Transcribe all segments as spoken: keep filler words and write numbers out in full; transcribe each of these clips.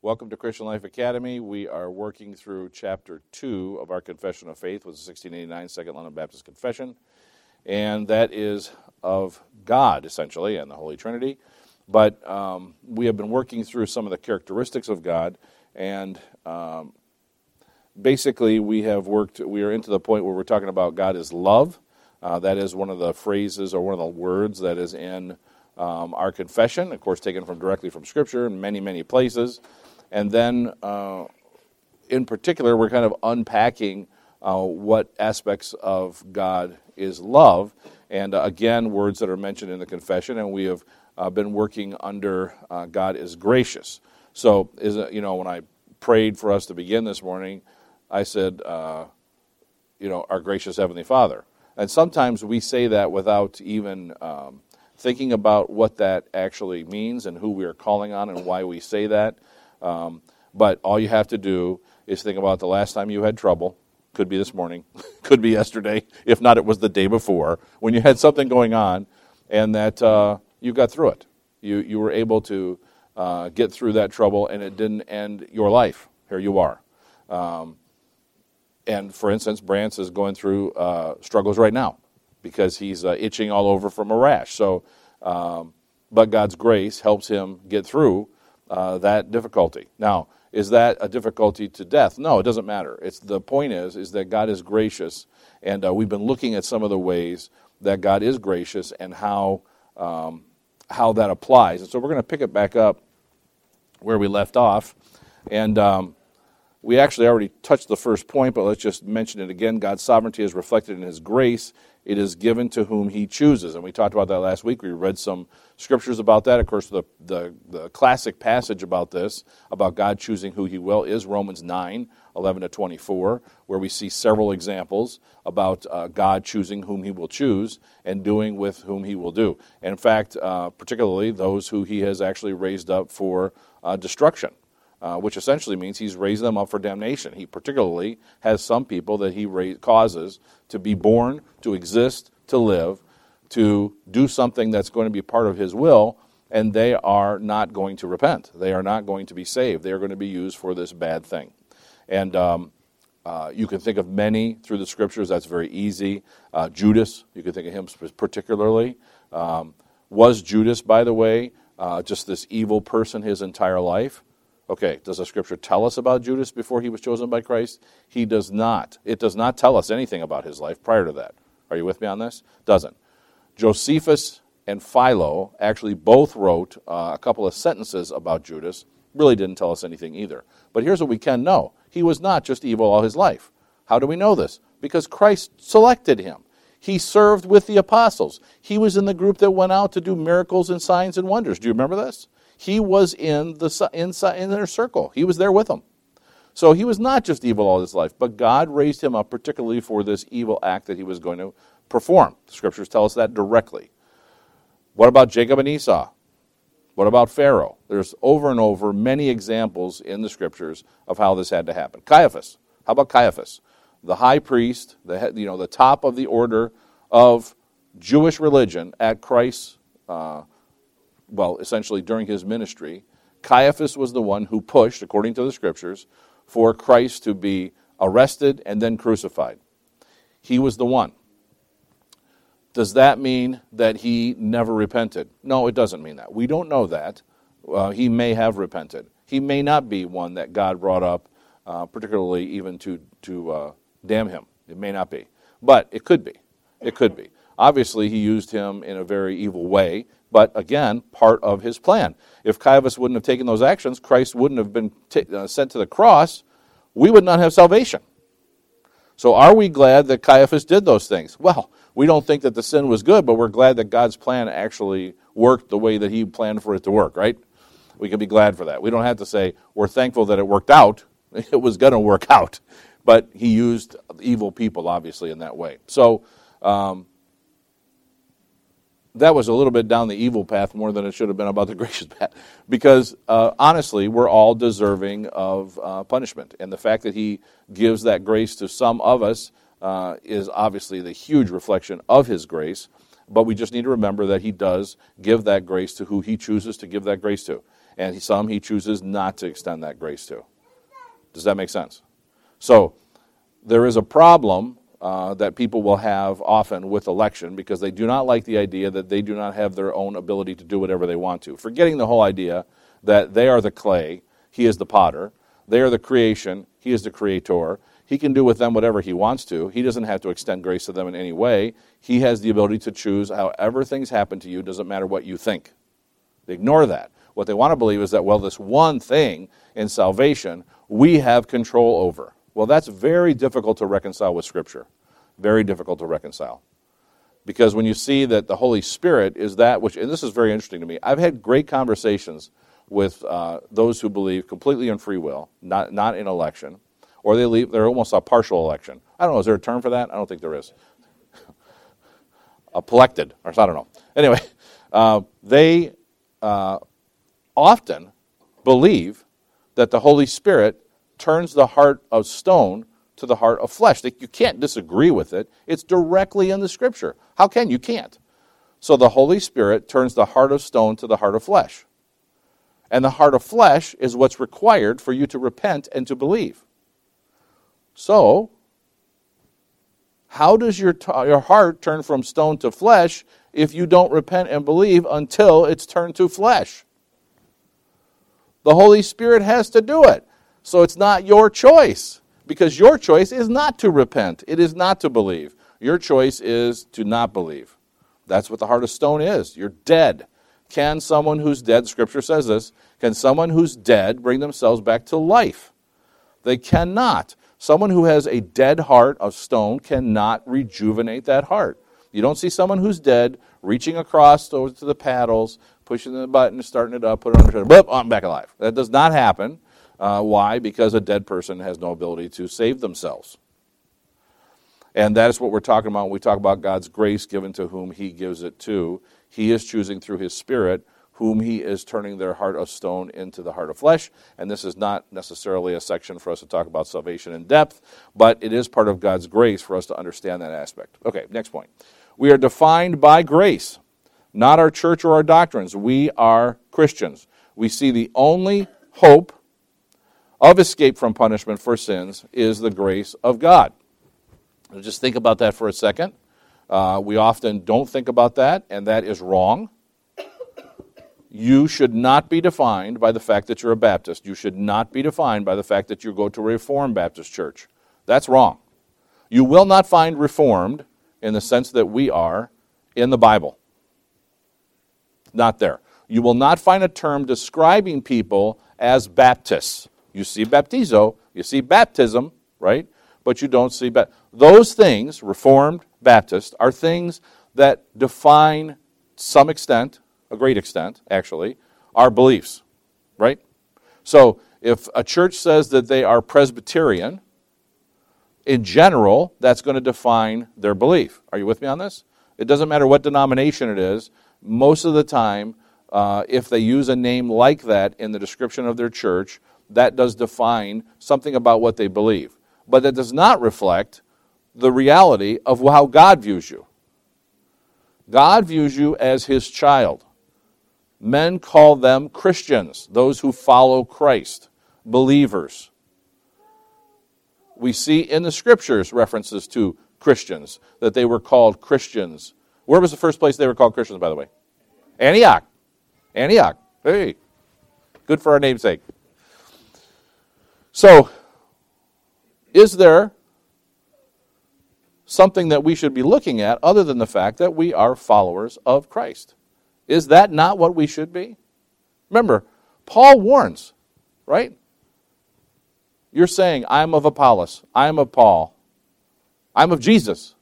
Welcome to Christian Life Academy. We are working through chapter two of our Confession of Faith, which is sixteen eighty-nine Second London Baptist Confession, and that is of God, essentially, and the Holy Trinity. But um, we have been working through some of the characteristics of God, and um, basically we have worked, we are into the point where we're talking about God is love. Uh, that is one of the phrases or one of the words that is in um, our confession, of course taken from directly from Scripture in many, many places. And then, uh, in particular, we're kind of unpacking uh, what aspects of God is love. And uh, again, words that are mentioned in the confession, and we have uh, been working under uh, God is gracious. So, is it, you know, when I prayed for us to begin this morning, I said, uh, you know, our gracious Heavenly Father. And sometimes we say that without even um, thinking about what that actually means and who we are calling on and why we say that. Um, but all you have to do is think about the last time you had trouble. Could be this morning, could be yesterday. If not, it was the day before when you had something going on, and that uh, you got through it. You you were able to uh, get through that trouble, and it didn't end your life. Here you are. Um, and for instance, Brance is going through uh, struggles right now because he's uh, itching all over from a rash. So, um, but God's grace helps him get through Uh, that difficulty. Now, is that a difficulty to death? No, it doesn't matter. It's the point is, is that God is gracious, and uh, we've been looking at some of the ways that God is gracious and how um, how that applies. And so we're going to pick it back up where we left off, and um, we actually already touched the first point, but let's just mention it again. God's sovereignty is reflected in His grace. It is given to whom He chooses. And we talked about that last week. We read some scriptures about that. Of course, the, the, the classic passage about this, about God choosing who He will, is Romans nine, eleven to twenty-four, where we see several examples about uh, God choosing whom He will choose and doing with whom He will do. And in fact, uh, particularly those who He has actually raised up for uh, destruction. Uh, which essentially means He's raised them up for damnation. He particularly has some people that He ra- causes to be born, to exist, to live, to do something that's going to be part of His will, and they are not going to repent. They are not going to be saved. They are going to be used for this bad thing. And um, uh, you can think of many through the Scriptures. That's very easy. Uh, Judas, you can think of him particularly. Um, was Judas, by the way, uh, just this evil person his entire life? Okay, does the Scripture tell us about Judas before he was chosen by Christ? He does not. It does not tell us anything about his life prior to that. Are you with me on this? Doesn't. Josephus and Philo actually both wrote uh, a couple of sentences about Judas. Really didn't tell us anything either. But here's what we can know. He was not just evil all his life. How do we know this? Because Christ selected him. He served with the apostles. He was in the group that went out to do miracles and signs and wonders. Do you remember this? He was in the inside in their circle. He was there with them. So he was not just evil all his life, but God raised him up particularly for this evil act that he was going to perform. The Scriptures tell us that directly. What about Jacob and Esau? What about Pharaoh? There's over and over many examples in the Scriptures of how this had to happen. Caiaphas. How about Caiaphas? The high priest, the head, you know, the top of the order of Jewish religion at Christ's uh, well, essentially during his ministry. Caiaphas was the one who pushed, according to the Scriptures, for Christ to be arrested and then crucified. He was the one. Does that mean that he never repented? No, it doesn't mean that. We don't know that. Uh, he may have repented. He may not be one that God brought up, uh, particularly even to, to uh, damn him. It may not be. But it could be. It could be. Obviously, he used him in a very evil way, but again, part of his plan. If Caiaphas wouldn't have taken those actions, Christ wouldn't have been t- uh, sent to the cross, we would not have salvation. So are we glad that Caiaphas did those things? Well, we don't think that the sin was good, but we're glad that God's plan actually worked the way that He planned for it to work, right? We can be glad for that. We don't have to say we're thankful that it worked out. It was going to work out. But He used evil people, obviously, in that way. So, um, that was a little bit down the evil path more than it should have been about the gracious path. Because, uh, honestly, we're all deserving of uh, punishment. And the fact that He gives that grace to some of us uh, is obviously the huge reflection of His grace. But we just need to remember that He does give that grace to who He chooses to give that grace to. and some he chooses not to extend that grace to. Does that make sense? So there is a problem uh, that people will have often with election because they do not like the idea that they do not have their own ability to do whatever they want to, forgetting the whole idea that they are the clay, he is the potter, they are the creation, he is the creator. He can do with them whatever he wants to. He doesn't have to extend grace to them in any way. He has the ability to choose however things happen to you. It doesn't matter what you think. They ignore that. What they want to believe is that, well, this one thing in salvation we have control over. Well, that's very difficult to reconcile with Scripture. Very difficult to reconcile. Because when you see that the Holy Spirit is that which, and this is very interesting to me, I've had great conversations with uh, those who believe completely in free will, not, not in election, or they leave, they're almost a partial election. I don't know, is there a term for that? I don't think there is. Elected, or I don't know. Anyway, uh, they uh, often believe that the Holy Spirit turns the heart of stone to the heart of flesh. They, you can't disagree with it. It's directly in the Scripture. How can you? Can't. So the Holy Spirit turns the heart of stone to the heart of flesh. And the heart of flesh is what's required for you to repent and to believe. So, how does your, t- your heart turn from stone to flesh if you don't repent and believe until it's turned to flesh? The Holy Spirit has to do it. So it's not your choice, because your choice is not to repent. It is not to believe. Your choice is to not believe. That's what the heart of stone is. You're dead. Can someone who's dead, Scripture says this, can someone who's dead bring themselves back to life? They cannot. Someone who has a dead heart of stone cannot rejuvenate that heart. You don't see someone who's dead reaching across over to the paddles, pushing the button, starting it up, put it on the shoulder, boop, I'm back alive. That does not happen. Uh, why? Because a dead person has no ability to save themselves. And that is what we're talking about when we talk about God's grace given to whom he gives it to. He is choosing through his Spirit whom he is turning their heart of stone into the heart of flesh. And this is not necessarily a section for us to talk about salvation in depth, but it is part of God's grace for us to understand that aspect. Okay, next point. We are defined by grace, not our church or our doctrines. We are Christians. We see the only hope of escape from punishment for sins is the grace of God. Just think about that for a second. Uh, we often don't think about that, and that is wrong. You should not be defined by the fact that you're a Baptist. You should not be defined by the fact that you go to a Reformed Baptist church. That's wrong. You will not find Reformed in the sense that we are in the Bible. Not there. You will not find a term describing people as Baptists. You see baptizo, you see baptism, right? But you don't see baptism. Those things, Reformed, Baptist, are things that define, to some extent, a great extent, actually, our beliefs, right? So if a church says that they are Presbyterian, in general, that's going to define their belief. Are you with me on this? It doesn't matter what denomination it is. Most of the time, uh, if they use a name like that in the description of their church, that does define something about what they believe. But that does not reflect the reality of how God views you. God views you as his child. Men call them Christians, those who follow Christ, believers. We see in the Scriptures references to Christians, that they were called Christians. Where was the first place they were called Christians, by the way? Antioch. Antioch. Hey, good for our namesake. So, is there something that we should be looking at other than the fact that we are followers of Christ? Is that not what we should be? Remember, Paul warns, right? You're saying, I'm of Apollos, I'm of Paul, I'm of Jesus.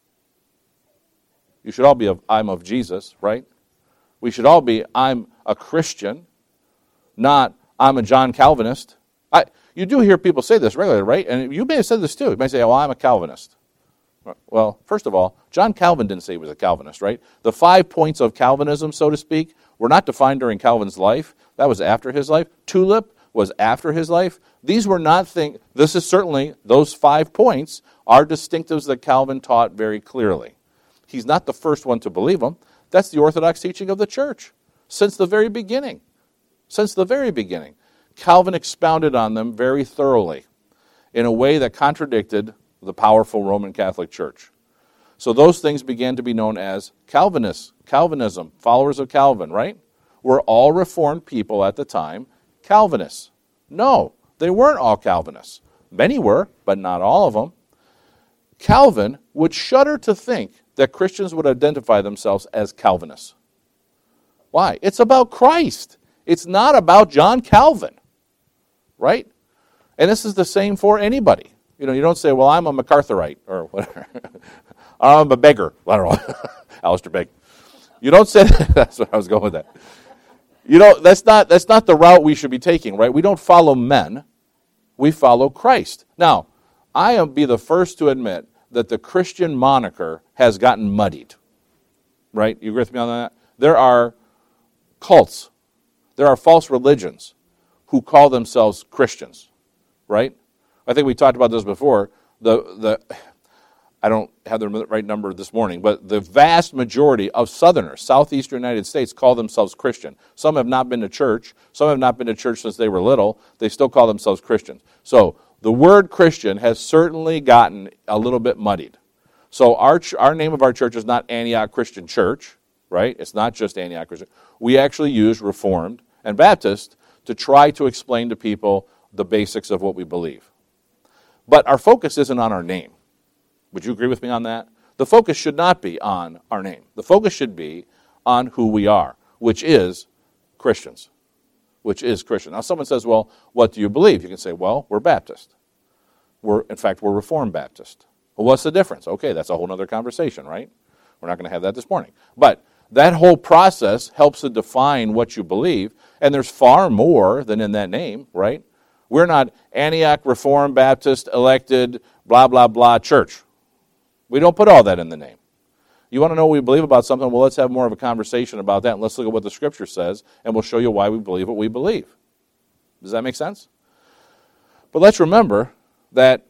You should all be of, I'm of Jesus, right? We should all be, I'm a Christian, not, I'm a John Calvinist. I, you do hear people say this regularly, right? And you may have said this too. You may say, well, I'm a Calvinist. Well, first of all, John Calvin didn't say he was a Calvinist, right? The five points of Calvinism, so to speak, were not defined during Calvin's life. That was after his life. Tulip was after his life. These were not things, this is certainly, those five points are distinctives that Calvin taught very clearly. He's not the first one to believe them. That's the Orthodox teaching of the church since the very beginning. Since the very beginning. Calvin expounded on them very thoroughly in a way that contradicted the powerful Roman Catholic Church. So those things began to be known as Calvinists, Calvinism, followers of Calvin, right? Were all Reformed people at the time Calvinists? No, they weren't all Calvinists. Many were, but not all of them. Calvin would shudder to think that Christians would identify themselves as Calvinists. Why? It's about Christ. It's not about John Calvin, right? And this is the same for anybody. You know, you don't say, well, I'm a MacArthurite or whatever. I'm a beggar. I don't know. Alistair Begg. You don't say that. That's what I was going with that. You know, that's not that's not the route we should be taking, right? We don't follow men. We follow Christ. Now, I am be the first to admit that the Christian moniker has gotten muddied, right? You agree with me on that? There are cults. There are false religions who call themselves Christians, right? I think we talked about this before. The the I don't have the right number this morning, but the vast majority of Southerners, southeastern United States, call themselves Christian. Some have not been to church. Some have not been to church since they were little. They still call themselves Christians. So the word Christian has certainly gotten a little bit muddied. So our our name of our church is not Antioch Christian Church, right? It's not just Antioch Christian. We actually use Reformed and Baptist to try to explain to people the basics of what we believe. But our focus isn't on our name. Would you agree with me on that? The focus should not be on our name. The focus should be on who we are, which is Christians. Which is Christian. Now, someone says, well, what do you believe? You can say, well, we're Baptist. We're, in fact, we're Reformed Baptist. Well, what's the difference? Okay, that's a whole other conversation, right? We're not going to have that this morning. But that whole process helps to define what you believe, and there's far more than in that name, right? We're not Antioch Reformed Baptist elected blah, blah, blah church. We don't put all that in the name. You want to know what we believe about something? Well, let's have more of a conversation about that, and let's look at what the Scripture says, and we'll show you why we believe what we believe. Does that make sense? But let's remember that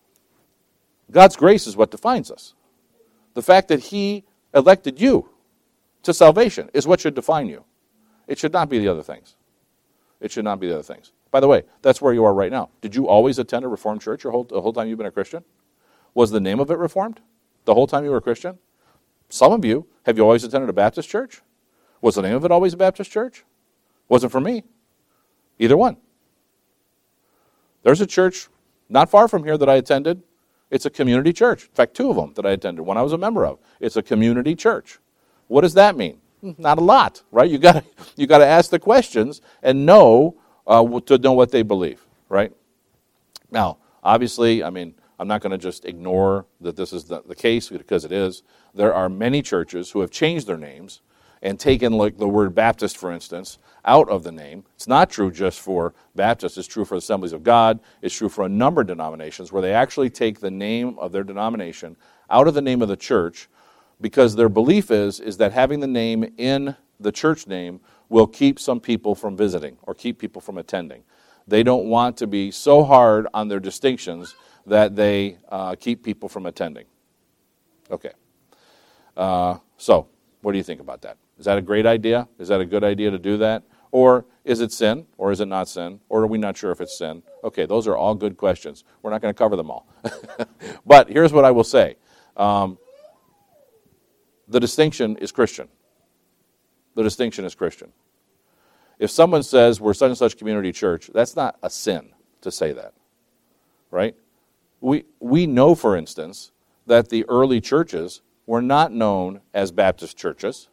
God's grace is what defines us. The fact that He elected you to salvation is what should define you. It should not be the other things. It should not be the other things. By the way, that's where you are right now. Did you always attend a Reformed church your whole, the whole time you've been a Christian? Was the name of it Reformed the whole time you were a Christian? Some of you, have you always attended a Baptist church? Was the name of it always a Baptist church? Wasn't for me. Either one. There's a church not far from here that I attended. It's a community church. In fact, two of them that I attended, one I was a member of. It's a community church. What does that mean? Not a lot, right? You got you got to ask the questions and know uh, to know what they believe, right? Now, obviously, I mean, I'm not going to just ignore that this is the, the case, because it is. There are many churches who have changed their names and taken, like the word Baptist, for instance, out of the name. It's not true just for Baptists. It's true for Assemblies of God. It's true for a number of denominations where they actually take the name of their denomination out of the name of the church, because their belief is, is that having the name in the church name will keep some people from visiting or keep people from attending. They don't want to be so hard on their distinctions that they uh, keep people from attending. Okay. Uh, so, what do you think about that? Is that a great idea? Is that a good idea to do that? Or is it sin? Or is it not sin? Or are we not sure if it's sin? Okay, those are all good questions. We're not going to cover them all. But here's what I will say. Um, the distinction is Christian. The distinction is Christian. If someone says we're such and such community church, that's not a sin to say that, right? We we know, for instance, that the early churches were not known as Baptist churches.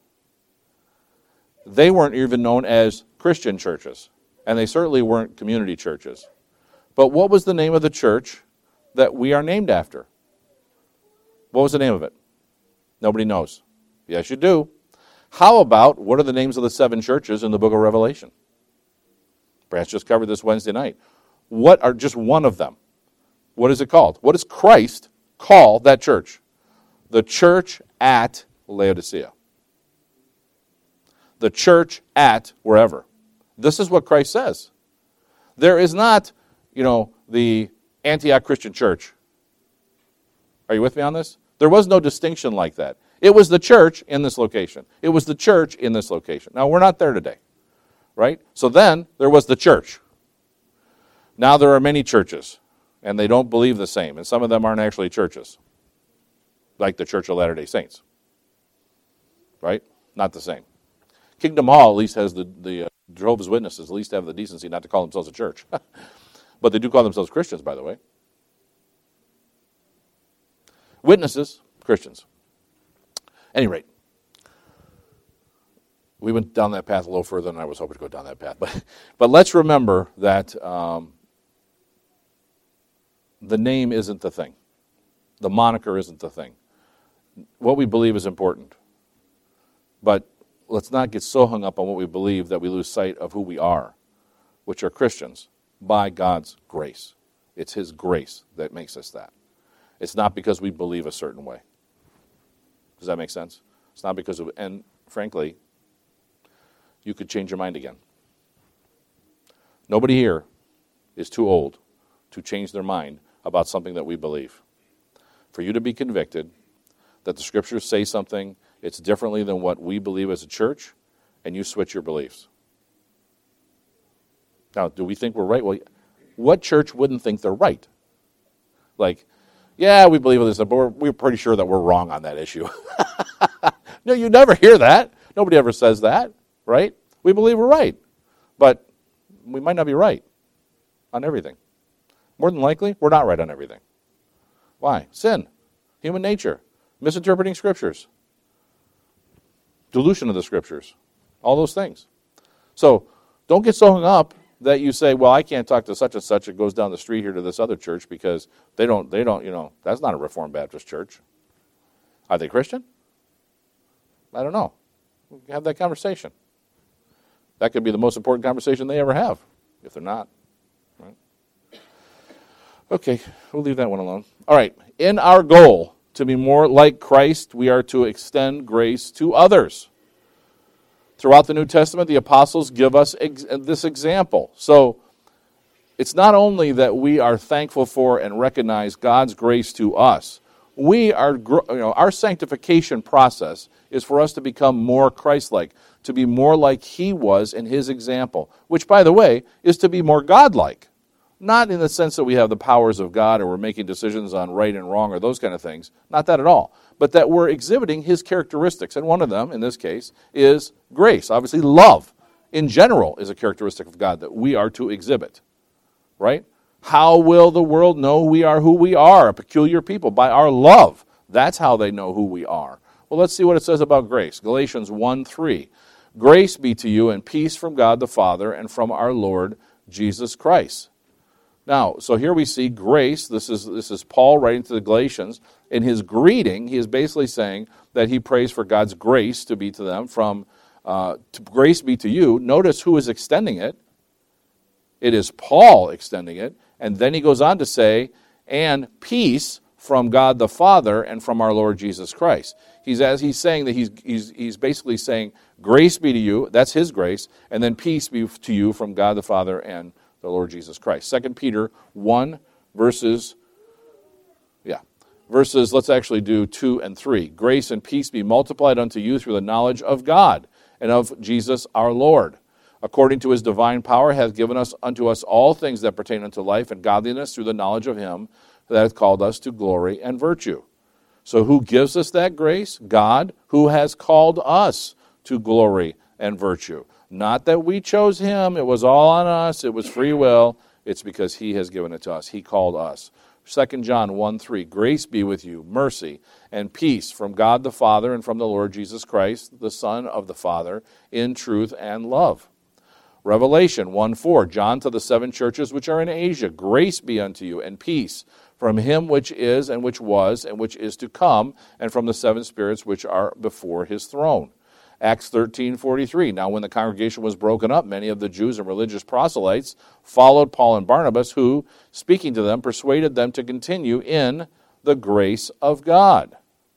They weren't even known as Christian churches, and they certainly weren't community churches. But what was the name of the church that we are named after? What was the name of it? Nobody knows. Yes, you do. How about, what are the names of the seven churches in the book of Revelation? Branch just covered this Wednesday night. What are just one of them? What is it called? What does Christ call that church? The church at Laodicea. The church at wherever. This is what Christ says. There is not, you know, the Antioch Christian Church. Are you with me on this? There was no distinction like that. It was the church in this location. It was the church in this location. Now, we're not there today, right? So then there was the church. Now there are many churches, and they don't believe the same, and some of them aren't actually churches, like the Church of Latter-day Saints, right? Not the same. Kingdom Hall at least has the, the uh, Jehovah's Witnesses at least have the decency not to call themselves a church. But they do call themselves Christians, by the way. Witnesses, Christians. At any rate, we went down that path a little further than I was hoping to go down that path. But, but let's remember that um, the name isn't the thing. The moniker isn't the thing. What we believe is important. But let's not get so hung up on what we believe that we lose sight of who we are, which are Christians, by God's grace. It's His grace that makes us that. It's not because we believe a certain way. Does that make sense? It's not because of, and frankly, you could change your mind again. Nobody here is too old to change their mind about something that we believe. For you to be convicted that the Scriptures say something, it's differently than what we believe as a church, and you switch your beliefs. Now, do we think we're right? Well, what church wouldn't think they're right? Like, yeah, we believe in this, but we're, we're pretty sure that we're wrong on that issue. No, you never hear that. Nobody ever says that, right? We believe we're right, but we might not be right on everything. More than likely, we're not right on everything. Why? Sin, human nature, misinterpreting Scriptures, dilution of the Scriptures, all those things. So don't get so hung up that you say, well, I can't talk to such and such. It goes down the street here to this other church because they don't, they don't, you know, that's not a Reformed Baptist church. Are they Christian? I don't know. We can have that conversation. That could be the most important conversation they ever have, if they're not. Right? Okay, we'll leave that one alone. All right, in our goal to be more like Christ, we are to extend grace to others. Throughout the New Testament, the apostles give us ex- this example. So it's not only that we are thankful for and recognize God's grace to us. We are, you know, our sanctification process is for us to become more Christ-like, to be more like He was in His example, which, by the way, is to be more God-like. Not in the sense that we have the powers of God or we're making decisions on right and wrong or those kind of things. Not that at all. But that we're exhibiting His characteristics. And one of them, in this case, is grace. Obviously, love in general is a characteristic of God that we are to exhibit. Right? How will the world know we are who we are, a peculiar people? By our love. That's how they know who we are. Well, let's see what it says about grace. Galatians one three. Grace be to you and peace from God the Father and from our Lord Jesus Christ. Now, so here we see grace. This is this is Paul writing to the Galatians. In his greeting, he is basically saying that he prays for God's grace to be to them. From uh, to grace be to you. Notice who is extending it. It is Paul extending it. And then he goes on to say, and peace from God the Father and from our Lord Jesus Christ. He's as he's saying that he's he's he's basically saying, grace be to you. That's his grace, and then peace be to you from God the Father and the Lord Jesus Christ. Second Peter one, verses, yeah, verses, let's actually do two and three. Grace and peace be multiplied unto you through the knowledge of God and of Jesus our Lord. According to His divine power hath given us unto us all things that pertain unto life and godliness through the knowledge of Him that hath called us to glory and virtue. So who gives us that grace? God, who has called us to glory and virtue. Not that we chose Him. It was all on us. It was free will. It's because He has given it to us. He called us. Second John one three, grace be with you, mercy, and peace from God the Father and from the Lord Jesus Christ, the Son of the Father, in truth and love. Revelation one four, John to the seven churches which are in Asia, grace be unto you, and peace from Him which is, and which was, and which is to come, and from the seven spirits which are before His throne. Acts thirteen forty-three, now when the congregation was broken up, many of the Jews and religious proselytes followed Paul and Barnabas, who, speaking to them, persuaded them to continue in the grace of God.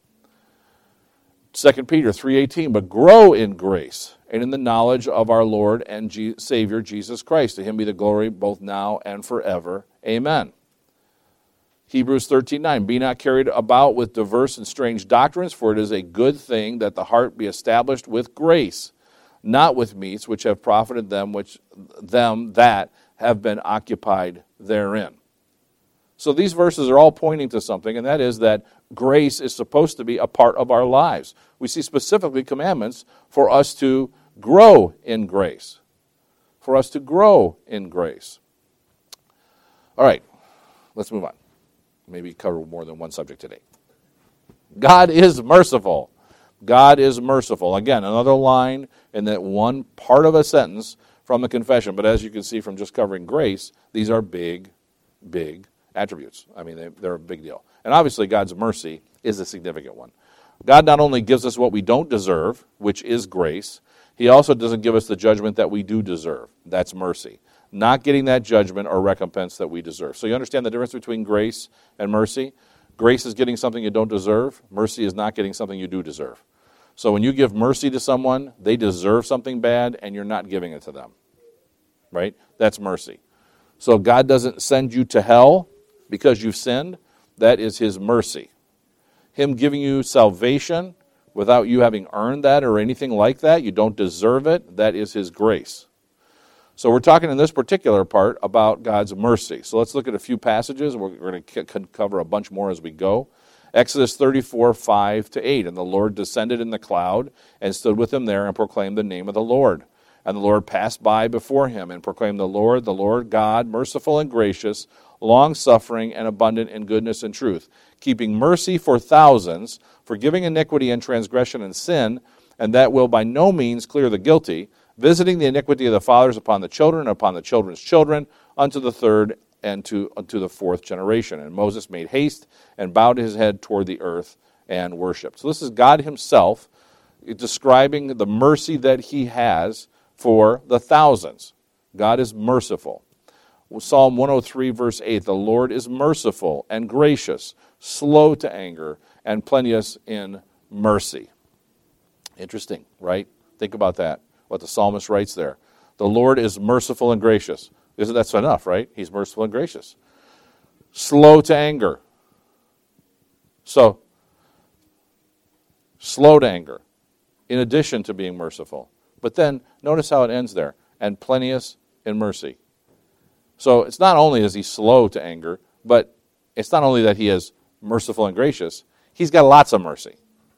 Second Peter three eighteen, but grow in grace and in the knowledge of our Lord and G- Savior Jesus Christ. To Him be the glory both now and forever. Amen. Hebrews thirteen nine, be not carried about with diverse and strange doctrines, for it is a good thing that the heart be established with grace. not with meats which have profited them which them that have been occupied therein. So these verses are all pointing to something, and that is that grace is supposed to be a part of our lives. We see specifically commandments for us to grow in grace. For us to grow in grace. All right, let's move on. Maybe cover more than one subject today. God is merciful. God is merciful. Again, another line in that one part of a sentence from the confession. But as you can see from just covering grace, these are big, big attributes. I mean, they, they're a big deal. And obviously, God's mercy is a significant one. God not only gives us what we don't deserve, which is grace, He also doesn't give us the judgment that we do deserve. That's mercy. Not getting that judgment or recompense that we deserve. So you understand the difference between grace and mercy? Grace is getting something you don't deserve. Mercy is not getting something you do deserve. So when you give mercy to someone, they deserve something bad, and you're not giving it to them. Right? That's mercy. So God doesn't send you to hell because you've sinned. That is His mercy. Him giving you salvation without you having earned that or anything like that, you don't deserve it, that is His grace. So we're talking in this particular part about God's mercy. So let's look at a few passages. We're going to cover a bunch more as we go. Exodus thirty-four, five to eight. And the Lord descended in the cloud and stood with him there and proclaimed the name of the Lord. And the Lord passed by before him and proclaimed the Lord, the Lord God, merciful and gracious, long-suffering and abundant in goodness and truth, keeping mercy for thousands, forgiving iniquity and transgression and sin, and that will by no means clear the guilty, visiting the iniquity of the fathers upon the children, and upon the children's children, unto the third and to unto the fourth generation. And Moses made haste and bowed his head toward the earth and worshipped. So this is God Himself describing the mercy that He has for the thousands. God is merciful. Psalm one oh three, verse eight, the Lord is merciful and gracious, slow to anger, and plenteous in mercy. Interesting, right? Think about that, what the psalmist writes there. The Lord is merciful and gracious. Isn't that enough, right? He's merciful and gracious. Slow to anger. So, slow to anger, in addition to being merciful. But then, notice how it ends there, and plenteous in mercy. So, it's not only is He slow to anger, but it's not only that He is merciful and gracious, He's got lots of mercy.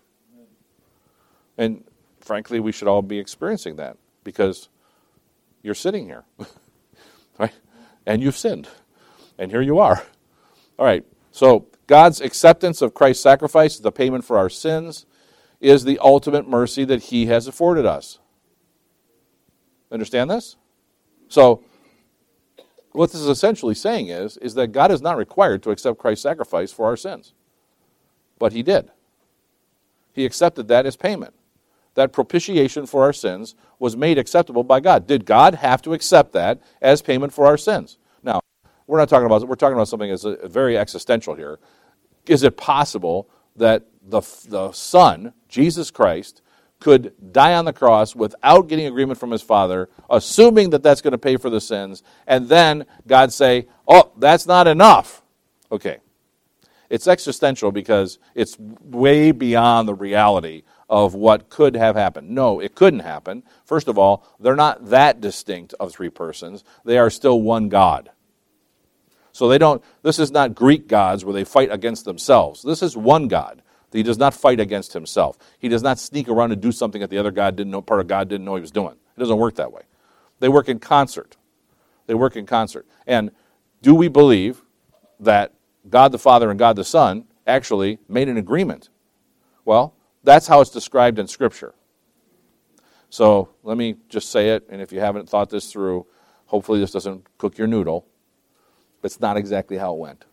And frankly, we should all be experiencing that, because you're sitting here, right? And you've sinned, and here you are. All right, so God's acceptance of Christ's sacrifice, the payment for our sins, is the ultimate mercy that He has afforded us. Understand this? So, what this is essentially saying is, is that God is not required to accept Christ's sacrifice for our sins. But He did. He accepted that as payment. That propitiation for our sins was made acceptable by God. Did God have to accept that as payment for our sins? Now, we're not talking about, we're talking about something that's very existential here. Is it possible that the, the Son, Jesus Christ, could die on the cross without getting agreement from His Father, assuming that that's going to pay for the sins, and then God say, oh, that's not enough? Okay. It's existential because it's way beyond the reality of what could have happened. No, it couldn't happen. First of all, they're not that distinct of three persons. They are still one God. So they don't, this is not Greek gods where they fight against themselves. This is one God. He does not fight against Himself. He does not sneak around and do something that the other God didn't know, part of God didn't know He was doing. It doesn't work that way. They work in concert. They work in concert. And do we believe that God the Father and God the Son actually made an agreement? Well, that's how it's described in Scripture. So let me just say it, and if you haven't thought this through, hopefully this doesn't cook your noodle. That's not exactly how it went.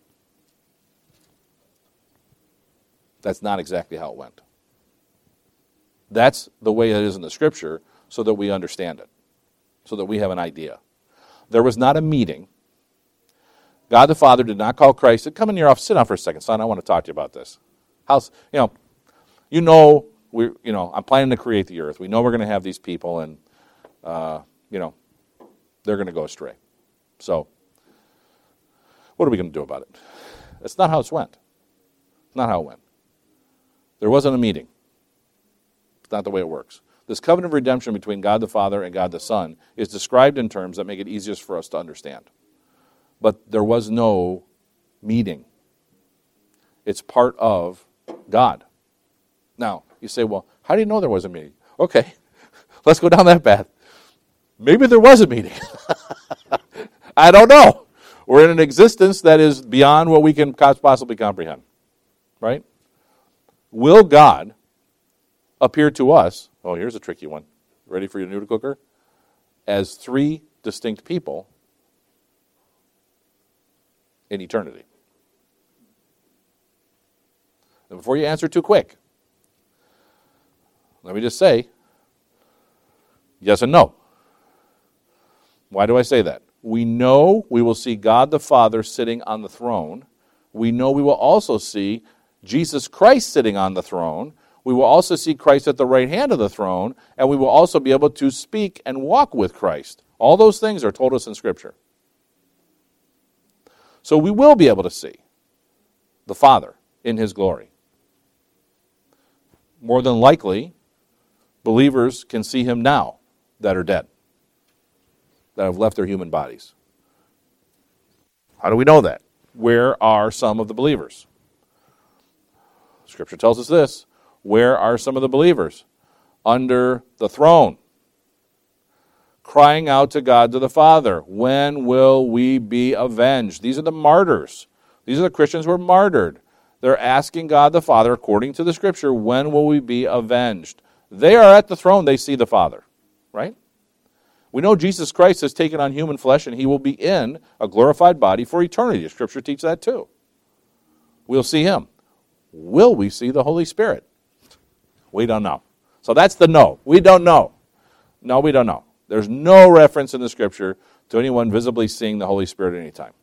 That's not exactly how it went. That's the way it is in the Scripture so that we understand it, so that we have an idea. There was not a meeting. God the Father did not call Christ. Said, come in your office, sit down for a second, son. I want to talk to you about this. How's, you know, you know, we, you know, I'm planning to create the earth. We know we're going to have these people, and uh, you know, they're going to go astray. So, what are we going to do about it? That's not how it went. It's not how it went. There wasn't a meeting. It's not the way it works. This covenant of redemption between God the Father and God the Son is described in terms that make it easiest for us to understand. But there was no meeting. It's part of God. Now, you say, well, how do you know there was a meeting? Okay, let's go down that path. Maybe there was a meeting. I don't know. We're in an existence that is beyond what we can possibly comprehend. Right? Will God appear to us, oh, here's a tricky one. Ready for your noodle cooker? As three distinct people in eternity? And before you answer too quick, let me just say, yes and no. Why do I say that? We know we will see God the Father sitting on the throne. We know we will also see Jesus Christ sitting on the throne. We will also see Christ at the right hand of the throne, and we will also be able to speak and walk with Christ. All those things are told us in Scripture. So we will be able to see the Father in His glory. More than likely, believers can see Him now that are dead, that have left their human bodies. How do we know that? Where are some of the believers? Scripture tells us this. Where are some of the believers? Under the throne, crying out to God, to the Father, when will we be avenged? These are the martyrs. These are the Christians who were martyred. They're asking God the Father, according to the Scripture, when will we be avenged? They are at the throne. They see the Father, right? We know Jesus Christ has taken on human flesh, and He will be in a glorified body for eternity. The Scripture teaches that too. We'll see Him. Will we see the Holy Spirit? We don't know. So that's the no. We don't know. No, we don't know. There's no reference in the Scripture to anyone visibly seeing the Holy Spirit at any time.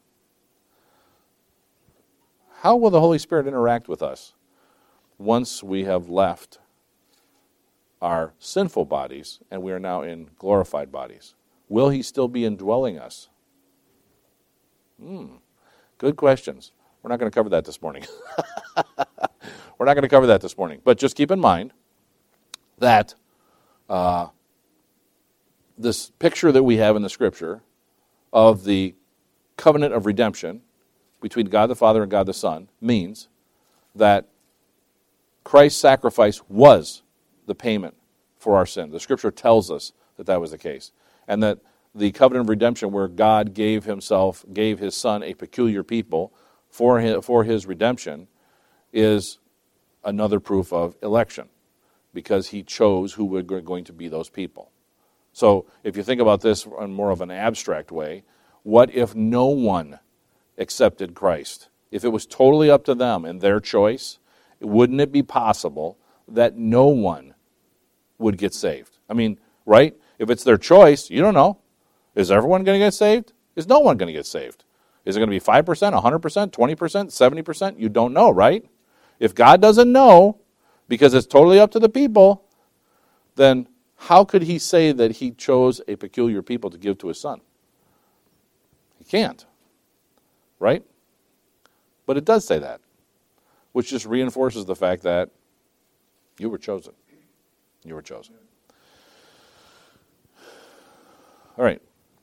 How will the Holy Spirit interact with us once we have left our sinful bodies and we are now in glorified bodies? Will He still be indwelling us? Hmm. Good questions. We're not going to cover that this morning. We're not going to cover that this morning. But just keep in mind that uh, this picture that we have in the Scripture of the covenant of redemption between God the Father and God the Son means that Christ's sacrifice was the payment for our sin. The Scripture tells us that that was the case. And that the covenant of redemption where God gave Himself, gave His Son a peculiar people for his, for his redemption is another proof of election, because He chose who were going to be those people. So if you think about this in more of an abstract way, what if no one accepted Christ? If it was totally up to them and their choice, wouldn't it be possible that no one would get saved? I mean, right? If it's their choice, you don't know. Is everyone going to get saved? Is no one going to get saved? Is it going to be five percent, one hundred percent, twenty percent, seventy percent? You don't know, right? If God doesn't know, because it's totally up to the people, then how could He say that He chose a peculiar people to give to His Son? He can't, right? But it does say that, which just reinforces the fact that you were chosen. You were chosen. All right.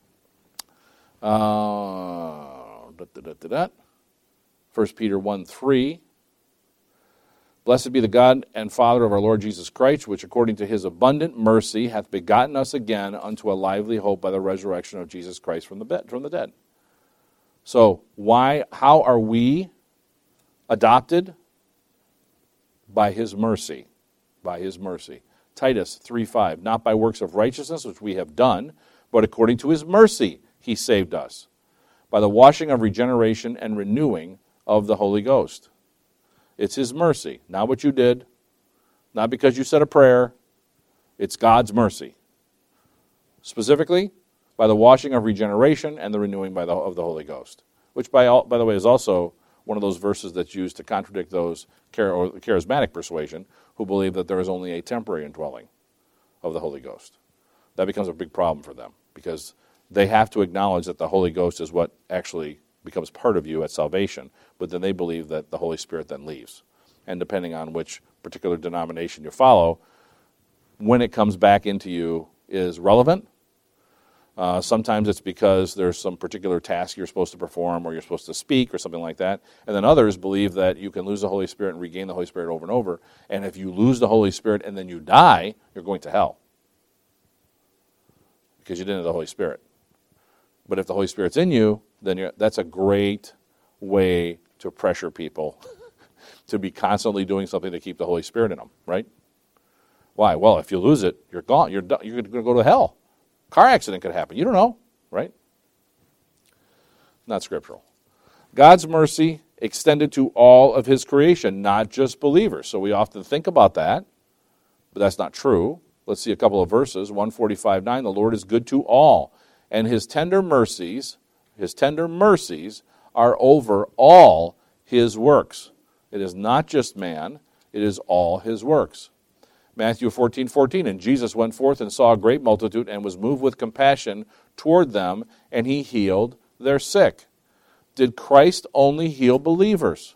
Uh, da, da, da, da, da. First Peter one three. Blessed be the God and Father of our Lord Jesus Christ, which according to His abundant mercy hath begotten us again unto a lively hope by the resurrection of Jesus Christ from the bed, from the dead. So why? How are we adopted? By His mercy. By His mercy. Titus three five. Not by works of righteousness which we have done, but according to His mercy He saved us, by the washing of regeneration and renewing of the Holy Ghost. It's His mercy, not what you did, not because you said a prayer. It's God's mercy. Specifically, by the washing of regeneration and the renewing by the, of the Holy Ghost, which, by, all, by the way, is also one of those verses that's used to contradict those char- charismatic persuasion who believe that there is only a temporary indwelling of the Holy Ghost. That becomes a big problem for them, because they have to acknowledge that the Holy Ghost is what actually becomes part of you at salvation, but then they believe that the Holy Spirit then leaves. And depending on which particular denomination you follow, when it comes back into you is relevant. Uh, sometimes it's because there's some particular task you're supposed to perform or you're supposed to speak or something like that. And then others believe that you can lose the Holy Spirit and regain the Holy Spirit over and over. And if you lose the Holy Spirit and then you die, you're going to hell because you didn't have the Holy Spirit. But if the Holy Spirit's in you, then you're, that's a great way to pressure people to be constantly doing something to keep the Holy Spirit in them, right? Why? Well, if you lose it, you're gone. You're done. You're going to go to hell. Car accident could happen. You don't know, right? Not scriptural. God's mercy extended to all of his creation, not just believers. So we often think about that, but that's not true. Let's see a couple of verses. one forty-five nine, the Lord is good to all, and his tender mercies, his tender mercies are over all his works. It is not just man, it is all his works. Matthew fourteen fourteen, and Jesus went forth and saw a great multitude and was moved with compassion toward them, and he healed their sick. Did Christ only heal believers?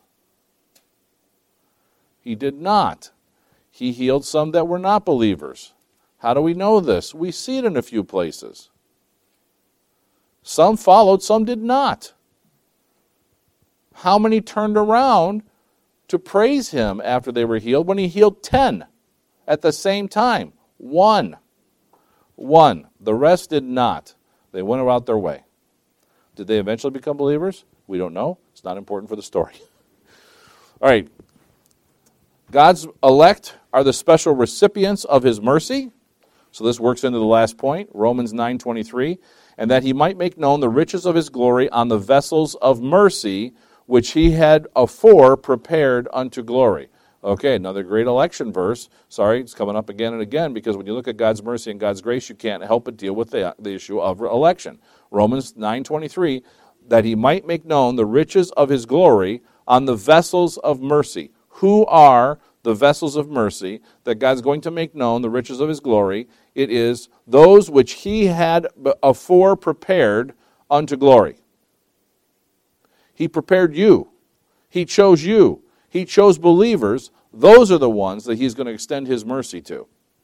He did not. He healed some that were not believers. How do we know this? We see it in a few places. Some followed, some did not. How many turned around to praise him after they were healed when he healed ten? At the same time, one. One. The rest did not. They went about their way. Did they eventually become believers? We don't know. It's not important for the story. All right. God's elect are the special recipients of his mercy. So this works into the last point, Romans nine twenty-three. And that he might make known the riches of his glory on the vessels of mercy, which he had afore prepared unto glory. Okay, another great election verse. Sorry, it's coming up again and again because when you look at God's mercy and God's grace, you can't help but deal with the, the issue of election. Romans nine twenty-three, that he might make known the riches of his glory on the vessels of mercy. Who are the vessels of mercy that God's going to make known the riches of his glory? It is those which he had afore prepared unto glory. He prepared you. He chose you. He chose believers. Those are the ones that he's going to extend his mercy to.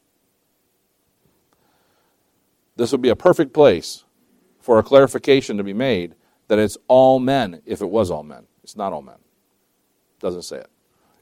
This would be a perfect place for a clarification to be made that it's all men if it was all men. It's not all men. It doesn't say it.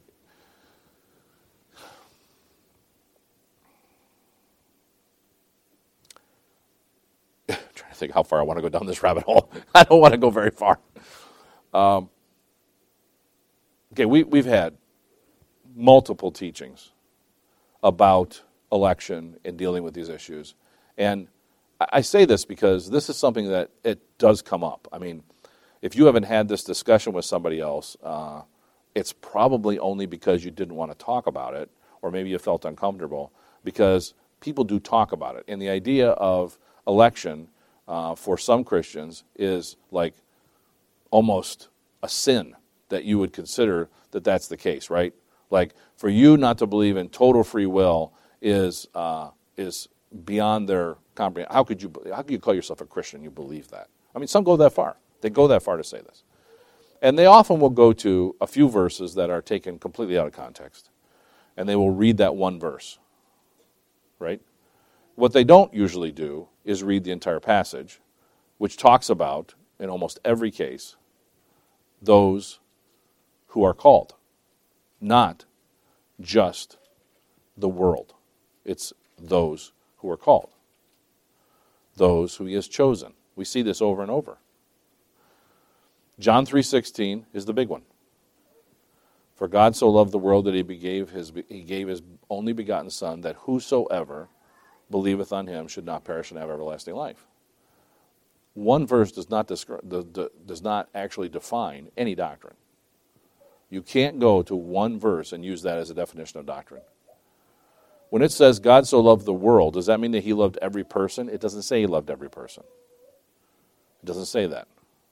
I'm trying to think how far I want to go down this rabbit hole. I don't want to go very far. Um, Okay, we, we've had multiple teachings about election and dealing with these issues. And I say this because this is something that it does come up. I mean, if you haven't had this discussion with somebody else, uh, it's probably only because you didn't want to talk about it, or maybe you felt uncomfortable, because people do talk about it. And the idea of election uh, for some Christians is like almost a sin that you would consider that that's the case, right? Like, for you not to believe in total free will is uh, is beyond their comprehension. How could you how could you call yourself a Christian? You believe that? I mean, some go that far. They go that far to say this, and they often will go to a few verses that are taken completely out of context, and they will read that one verse, right? What they don't usually do is read the entire passage, which talks about, in almost every case, those who are called, not just the world. It's those who are called, those who he has chosen. We see this over and over. John three sixteen is the big one. For God so loved the world that he gave his he gave his only begotten Son, that whosoever believeth on him should not perish and have everlasting life. One verse does not describe, does not actually define any doctrine. You can't go to one verse and use that as a definition of doctrine. When it says God so loved the world, does that mean that he loved every person? It doesn't say he loved every person. It doesn't say that.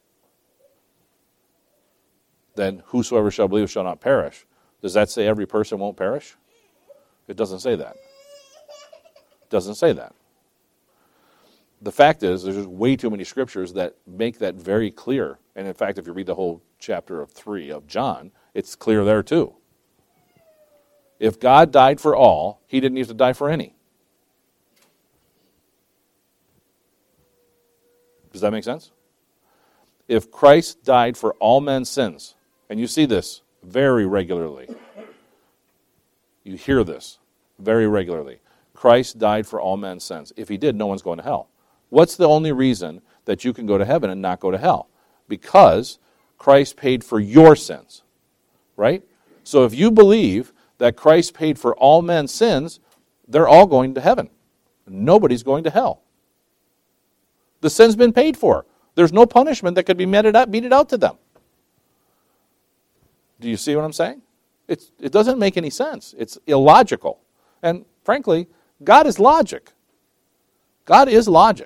Then whosoever shall believe shall not perish. Does that say every person won't perish? It doesn't say that. It doesn't say that. The fact is, there's just way too many scriptures that make that very clear. And in fact, if you read the whole chapter of three of John, it's clear there too. If God died for all, he didn't need to die for any. Does that make sense? If Christ died for all men's sins, and you see this very regularly, you hear this very regularly. Christ died for all men's sins. If he did, no one's going to hell. What's the only reason that you can go to heaven and not go to hell? Because Christ paid for your sins, right? So if you believe that Christ paid for all men's sins, they're all going to heaven. Nobody's going to hell. The sin's been paid for. There's no punishment that could be meted out, meted out to them. Do you see what I'm saying? It's, it doesn't make any sense. It's illogical. And frankly, God is logic. God is logic.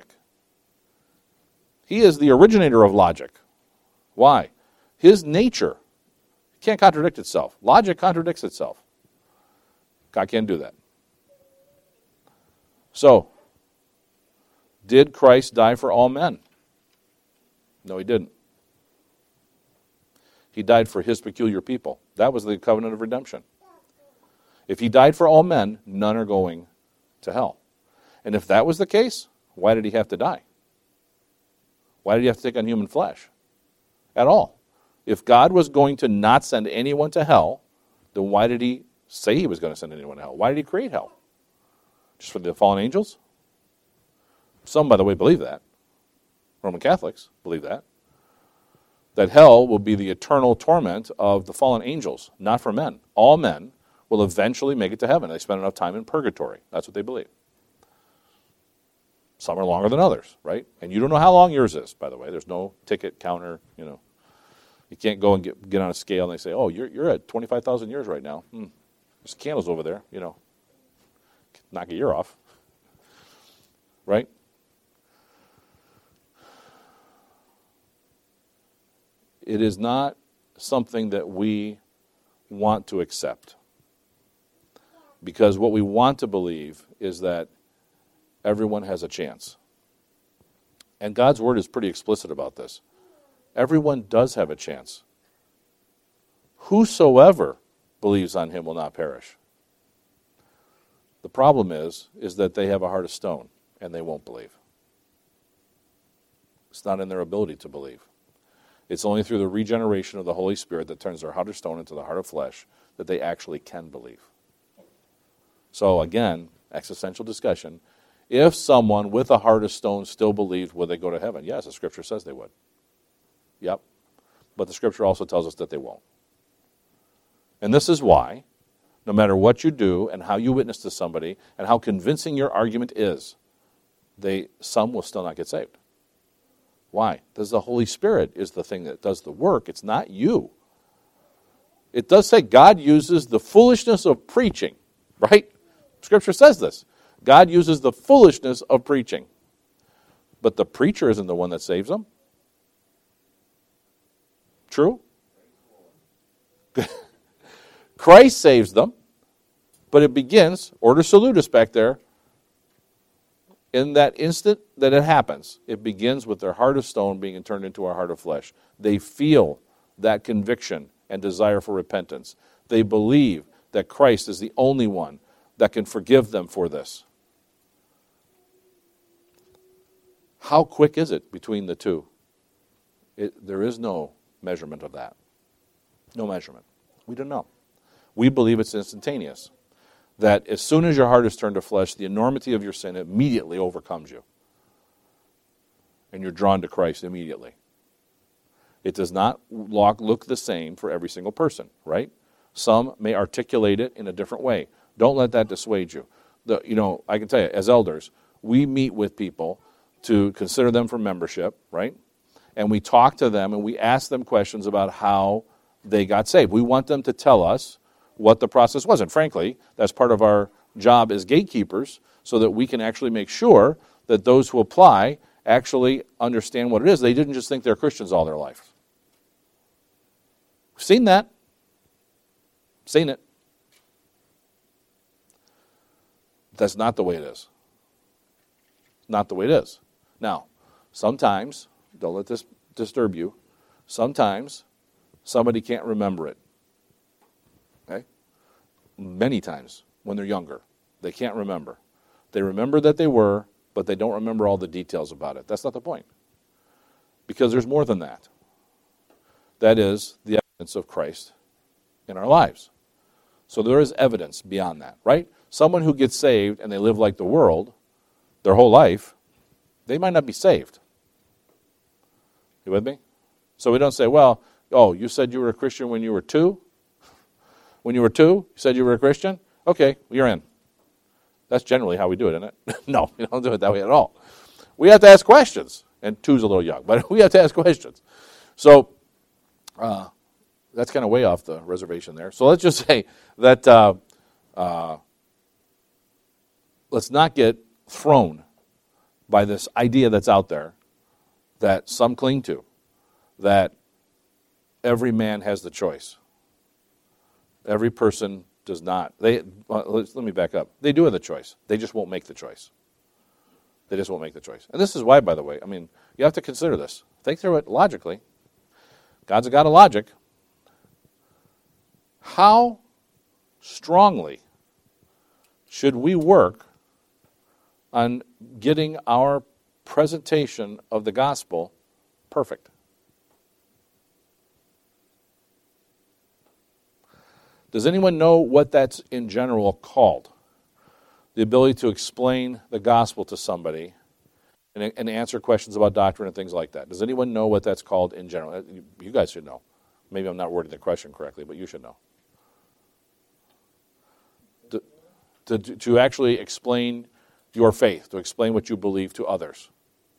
He is the originator of logic. Why? His nature can't contradict itself. Logic contradicts itself. God can't do that. So, did Christ die for all men? No, he didn't. He died for his peculiar people. That was the covenant of redemption. If he died for all men, none are going to hell. And if that was the case, why did he have to die? Why did he have to take on human flesh? At all. If God was going to not send anyone to hell, then why did he say he was going to send anyone to hell? Why did he create hell? Just for the fallen angels? Some, by the way, believe that. Roman Catholics believe that. That hell will be the eternal torment of the fallen angels, not for men. All men will eventually make it to heaven. They spend enough time in purgatory. That's what they believe. Some are longer than others, right? And you don't know how long yours is, by the way. There's no ticket counter, you know. You can't go and get, get on a scale and they say, oh, you're, you're at twenty-five thousand years right now. Hmm. There's candles over there, you know. Knock a year off. Right? It is not something that we want to accept. Because what we want to believe is that everyone has a chance. And God's word is pretty explicit about this. Everyone does have a chance. Whosoever believes on him will not perish. The problem is, is that they have a heart of stone, and they won't believe. It's not in their ability to believe. It's only through the regeneration of the Holy Spirit that turns their heart of stone into the heart of flesh that they actually can believe. So again, existential discussion. If someone with a heart of stone still believed, would they go to heaven? Yes, the Scripture says they would. Yep. But the Scripture also tells us that they won't. And this is why, no matter what you do and how you witness to somebody and how convincing your argument is, they some will still not get saved. Why? Because the Holy Spirit is the thing that does the work. It's not you. It does say God uses the foolishness of preaching, right? Scripture says this. God uses the foolishness of preaching. But the preacher isn't the one that saves them. True? Christ saves them, but it begins, order salutis back there, in that instant that it happens, it begins with their heart of stone being turned into a heart of flesh. They feel that conviction and desire for repentance. They believe that Christ is the only one that can forgive them for this. How quick is it between the two? It, there is no measurement of that. No measurement. We don't know. We believe it's instantaneous. That as soon as your heart is turned to flesh, the enormity of your sin immediately overcomes you. And you're drawn to Christ immediately. It does not look the same for every single person, right? Some may articulate it in a different way. Don't let that dissuade you. The, you know, I can tell you, as elders, we meet with people to consider them for membership, right? And we talk to them and we ask them questions about how they got saved. We want them to tell us what the process was. And frankly, that's part of our job as gatekeepers, so that we can actually make sure that those who apply actually understand what it is. They didn't just think they're Christians all their life. We've seen that. Seen it. That's not the way it is. Not the way it is. Now, sometimes, don't let this disturb you, sometimes somebody can't remember it. Okay? Many times when they're younger, they can't remember. They remember that they were, but they don't remember all the details about it. That's not the point. Because there's more than that. That is the evidence of Christ in our lives. So there is evidence beyond that, right? Someone who gets saved and they live like the world their whole life, they might not be saved. You with me? So we don't say, well, oh, you said you were a Christian when you were two? When you were two, you said you were a Christian? Okay, you're in. That's generally how we do it, isn't it? No, we don't do it that way at all. We have to ask questions. And two's a little young, but we have to ask questions. So uh, that's kind of way off the reservation there. So let's just say that uh, uh, let's not get thrown by this idea that's out there that some cling to, that every man has the choice. Every person does not. They uh, let me back up. They do have the choice. They just won't make the choice. They just won't make the choice. And this is why, by the way, I mean, you have to consider this. Think through it logically. God's a God of logic. How strongly should we work on getting our presentation of the gospel perfect? Does anyone know what that's in general called? The ability to explain the gospel to somebody and, and answer questions about doctrine and things like that. Does anyone know what that's called in general? You guys should know. Maybe I'm not wording the question correctly, but you should know. To, to, to actually explain your faith, to explain what you believe to others.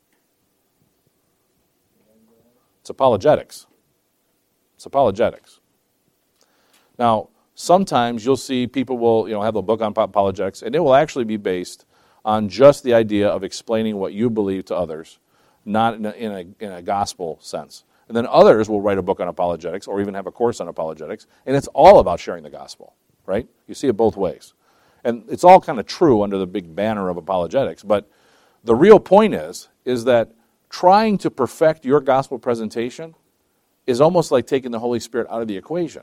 It's apologetics. It's apologetics. Now, sometimes you'll see people will, you know, have a book on apologetics, and it will actually be based on just the idea of explaining what you believe to others, not in a, in a, in a gospel sense. And then others will write a book on apologetics or even have a course on apologetics, and it's all about sharing the gospel, right? You see it both ways. And it's all kind of true under the big banner of apologetics, but the real point is, is that trying to perfect your gospel presentation is almost like taking the Holy Spirit out of the equation.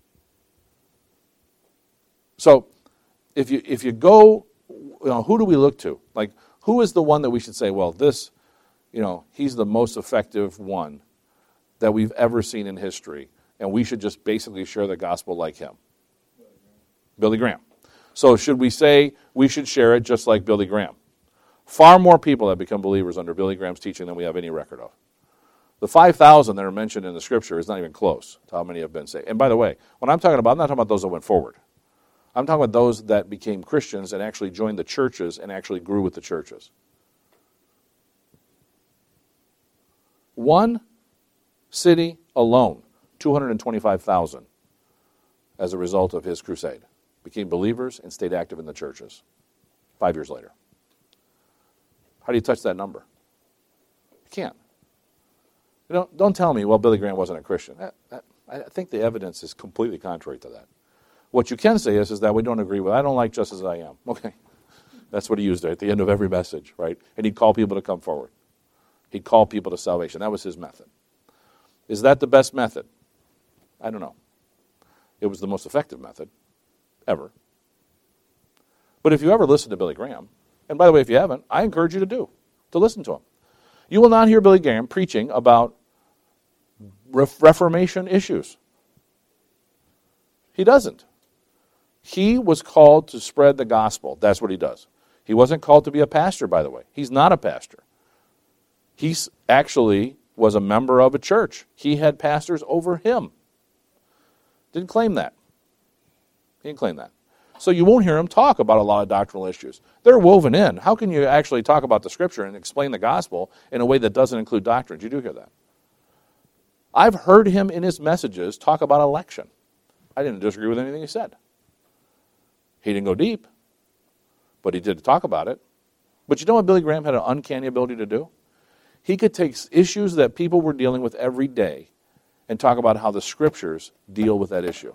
So, if you if you go, you know, who do we look to? Like, who is the one that we should say, well, this, you know, he's the most effective one that we've ever seen in history, and we should just basically share the gospel like him? Billy Graham. So, should we say we should share it just like Billy Graham? Far more people have become believers under Billy Graham's teaching than we have any record of. The five thousand that are mentioned in the Scripture is not even close to how many have been saved. And by the way, when I'm talking about, I'm not talking about those that went forward. I'm talking about those that became Christians and actually joined the churches and actually grew with the churches. One city alone, two hundred twenty-five thousand, as a result of his crusade, became believers and stayed active in the churches five years later. How do you touch that number? You can't. You know, don't tell me, well, Billy Graham wasn't a Christian. That, that, I think the evidence is completely contrary to that. What you can say is, is that we don't agree with, I don't like just as I am. Okay. That's what he used at the end of every message, right? And he'd call people to come forward. He'd call people to salvation. That was his method. Is that the best method? I don't know. It was the most effective method ever. But if you ever listen to Billy Graham, and by the way, if you haven't, I encourage you to do, to listen to him. You will not hear Billy Graham preaching about Reformation issues. He doesn't. He was called to spread the gospel. That's what he does. He wasn't called to be a pastor, by the way. He's not a pastor. He actually was a member of a church. He had pastors over him. Didn't claim that. He didn't claim that. So you won't hear him talk about a lot of doctrinal issues. They're woven in. How can you actually talk about the Scripture and explain the gospel in a way that doesn't include doctrines? You do hear that. I've heard him in his messages talk about election. I didn't disagree with anything he said. He didn't go deep, but he did talk about it. But you know what Billy Graham had an uncanny ability to do? He could take issues that people were dealing with every day and talk about how the Scriptures deal with that issue.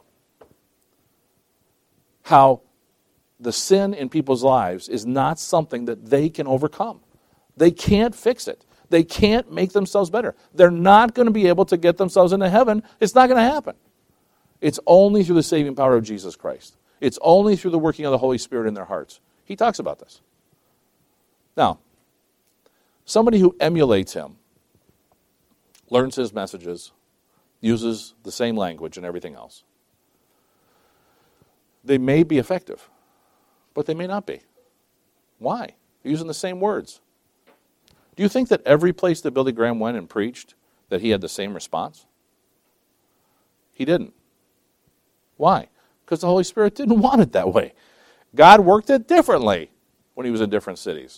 How the sin in people's lives is not something that they can overcome. They can't fix it. They can't make themselves better. They're not going to be able to get themselves into heaven. It's not going to happen. It's only through the saving power of Jesus Christ. It's only through the working of the Holy Spirit in their hearts. He talks about this. Now, somebody who emulates him learns his messages, uses the same language and everything else. They may be effective, but they may not be. Why? They're using the same words. Do you think that every place that Billy Graham went and preached that he had the same response? He didn't. Why? Because the Holy Spirit didn't want it that way. God worked it differently when he was in different cities.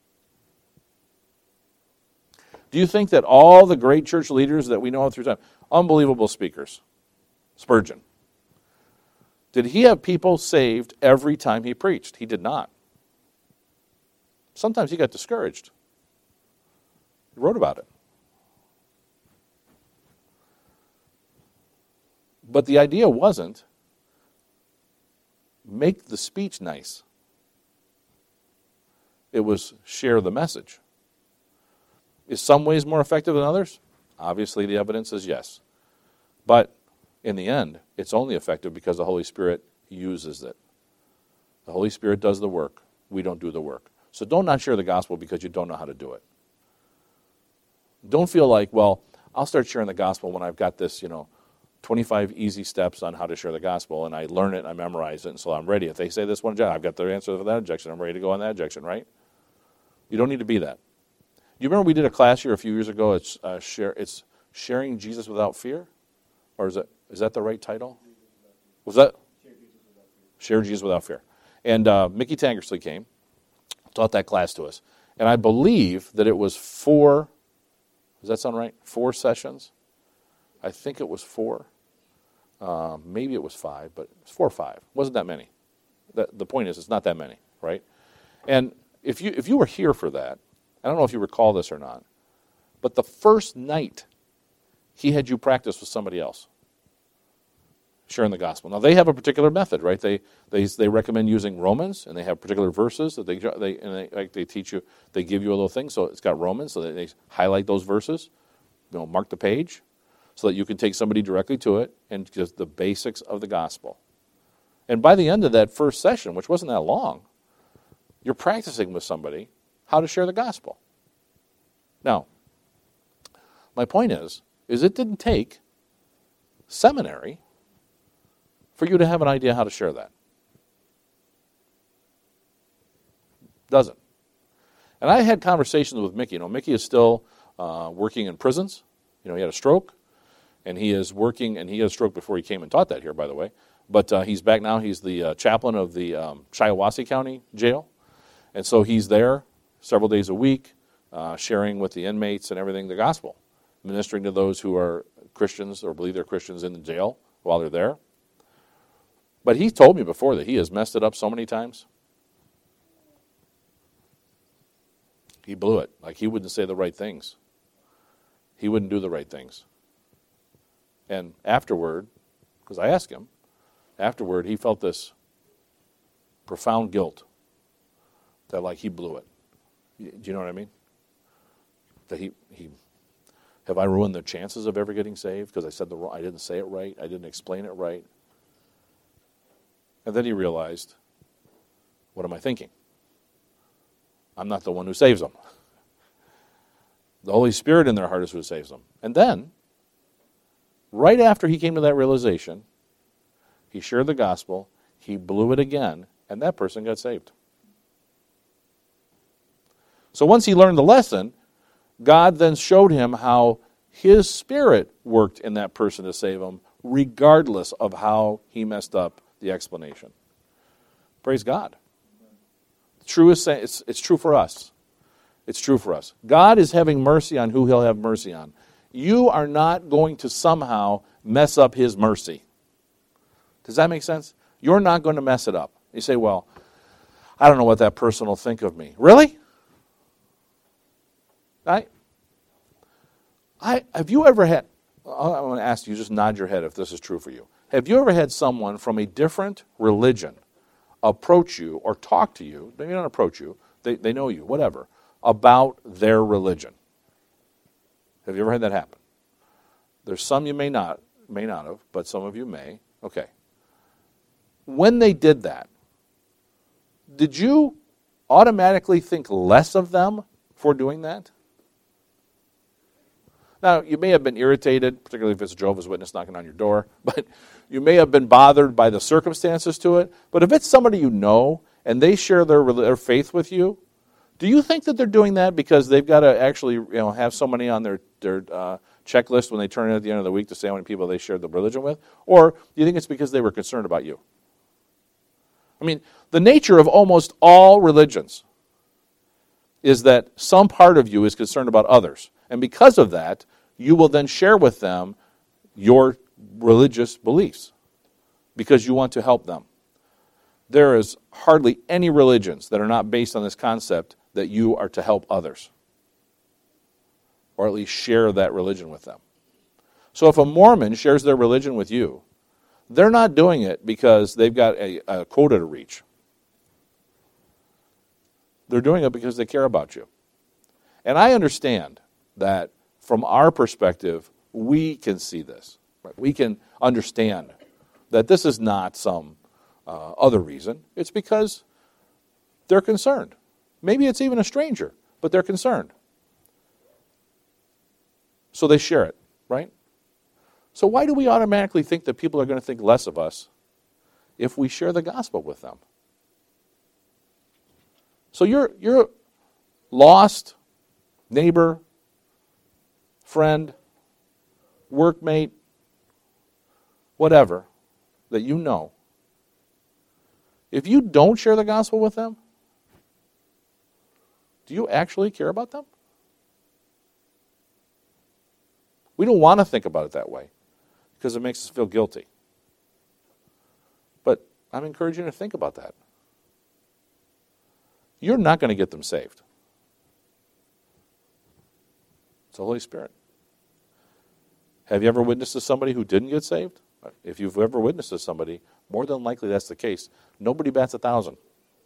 Do you think that all the great church leaders that we know through time, unbelievable speakers, Spurgeon, did he have people saved every time he preached? He did not. Sometimes he got discouraged. He wrote about it. But the idea wasn't make the speech nice. It was share the message. Is some ways more effective than others? Obviously, the evidence is yes. But in the end, it's only effective because the Holy Spirit uses it. The Holy Spirit does the work. We don't do the work. So don't not share the gospel because you don't know how to do it. Don't feel like, well, I'll start sharing the gospel when I've got this, you know, twenty-five easy steps on how to share the gospel, and I learn it and I memorize it, and so I'm ready. If they say this one objection, I've got the answer for that objection. I'm ready to go on that objection, right? You don't need to be that. You remember we did a class here a few years ago. It's uh, share. It's sharing Jesus without fear, or is it is that the right title? Was that share Jesus without fear? And uh, Mickey Tankersley came, taught that class to us, and I believe that it was four. Does that sound right? Four sessions. I think it was four. Uh, maybe it was five, but it was four or five. It wasn't that many. The, the point is, it's not that many, right? And if you if you were here for that, I don't know if you recall this or not, but the first night he had you practice with somebody else, sharing the gospel. Now they have a particular method, right? They they they recommend using Romans, and they have particular verses that they they and they, like they teach you. They give you a little thing, so it's got Romans, so they, they highlight those verses, you know, mark the page, so that you can take somebody directly to it and just the basics of the gospel. And by the end of that first session, which wasn't that long, you're practicing with somebody how to share the gospel. Now, my point is, is it didn't take seminary for you to have an idea how to share that. Doesn't. And I had conversations with Mickey. You know, Mickey is still uh, working in prisons. You know, he had a stroke, and he is working, and he had a stroke before he came and taught that here, by the way. But uh, he's back now. He's the uh, chaplain of the um, Shiawassee County Jail. And so he's there several days a week, uh, sharing with the inmates and everything the gospel, ministering to those who are Christians or believe they're Christians in the jail while they're there. But he told me before that he has messed it up so many times. He blew it. Like he wouldn't say the right things. He wouldn't do the right things. And afterward, because I asked him, afterward he felt this profound guilt that like he blew it. Do you know what I mean? That he, he have I ruined the chances of ever getting saved because I said the wrong, I didn't say it right, I didn't explain it right. And then he realized, what am I thinking? I'm not the one who saves them. The Holy Spirit in their heart is who saves them. And then, right after he came to that realization, he shared the gospel, he blew it again, and that person got saved. So once he learned the lesson, God then showed him how his Spirit worked in that person to save him, regardless of how he messed up the explanation. Praise God. True is saying it's, it's true for us. It's true for us. God is having mercy on who he'll have mercy on. You are not going to somehow mess up his mercy. Does that make sense? You're not going to mess it up. You say, well, I don't know what that person will think of me. Really? I, I, have you ever had, I'm going to ask you, just nod your head if this is true for you. Have you ever had someone from a different religion approach you or talk to you, maybe not approach you, they, they know you, whatever, about their religion? Have you ever had that happen? There's some you may not, may not have, but some of you may. Okay. When they did that, did you automatically think less of them for doing that? Now, you may have been irritated, particularly if it's a Jehovah's Witness knocking on your door, but you may have been bothered by the circumstances to it. But if it's somebody you know and they share their, their faith with you, do you think that they're doing that because they've got to actually, you know, have so many on their, their uh, checklist when they turn in at the end of the week to say how many people they shared the religion with? Or do you think it's because they were concerned about you? I mean, the nature of almost all religions is that some part of you is concerned about others. And because of that, you will then share with them your religious beliefs because you want to help them. There is hardly any religions that are not based on this concept that you are to help others, or at least share that religion with them. So if a Mormon shares their religion with you, they're not doing it because they've got a, a quota to reach. They're doing it because they care about you. And I understand that from our perspective, we can see this. Right? We can understand that this is not some uh, other reason. It's because they're concerned. Maybe it's even a stranger, but they're concerned. So they share it, right? So why do we automatically think that people are going to think less of us if we share the gospel with them? So you're you're lost neighbor, friend, workmate, whatever that you know. If you don't share the gospel with them, do you actually care about them? We don't want to think about it that way because it makes us feel guilty. But I'm encouraging you to think about that. You're not going to get them saved. It's the Holy Spirit. Have you ever witnessed to somebody who didn't get saved? If you've ever witnessed to somebody, more than likely that's the case. Nobody bats a thousand.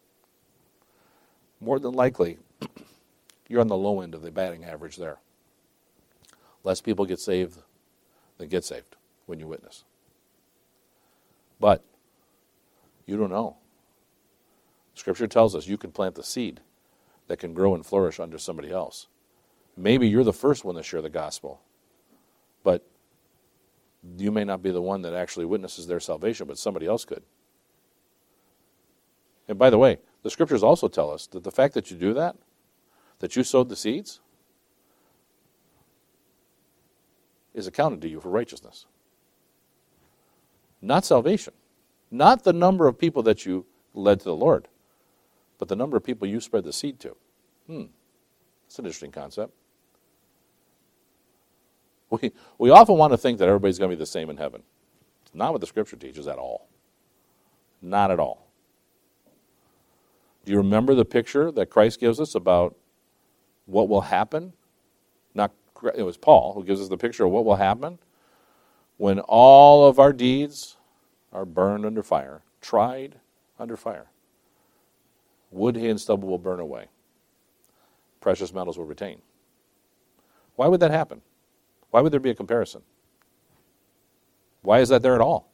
More than likely, you're on the low end of the batting average there. Less people get saved than get saved when you witness. But you don't know. Scripture tells us you can plant the seed that can grow and flourish under somebody else. Maybe you're the first one to share the gospel, but you may not be the one that actually witnesses their salvation, but somebody else could. And by the way, the Scriptures also tell us that the fact that you do that, that you sowed the seeds, is accounted to you for righteousness. Not salvation. Not the number of people that you led to the Lord, but the number of people you spread the seed to. Hmm. That's an interesting concept. We, we often want to think that everybody's going to be the same in heaven. It's not what the Scripture teaches at all. Not at all. Do you remember the picture that Christ gives us about what will happen? Not, it was Paul who gives us the picture of what will happen when all of our deeds are burned under fire, tried under fire. Wood, hay, and stubble will burn away. Precious metals will retain. Why would that happen? Why would there be a comparison? Why is that there at all?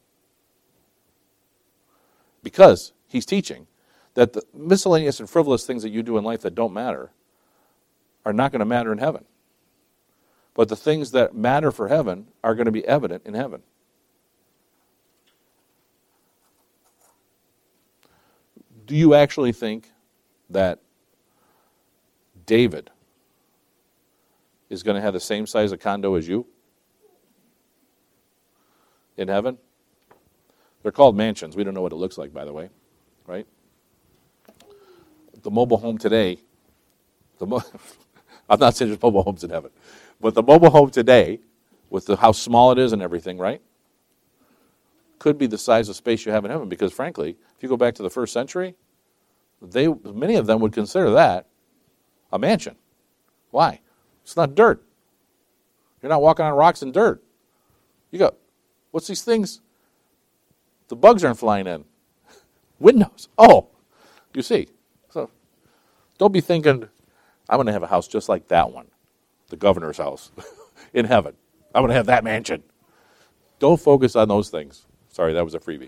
Because he's teaching that the miscellaneous and frivolous things that you do in life that don't matter are not going to matter in heaven. But the things that matter for heaven are going to be evident in heaven. Do you actually think that David is going to have the same size of condo as you in heaven? They're called mansions. We don't know what it looks like, by the way, right? The mobile home today, the mo- I'm not saying there's mobile homes in heaven, but the mobile home today, with the, how small it is and everything, right, could be the size of space you have in heaven. Because frankly, if you go back to the first century, they many of them would consider that a mansion. Why? It's not dirt. You're not walking on rocks and dirt. You go, what's these things? The bugs aren't flying in. Windows. Oh, you see. So don't be thinking, I'm going to have a house just like that one, the governor's house in heaven. I'm going to have that mansion. Don't focus on those things. Sorry, that was a freebie.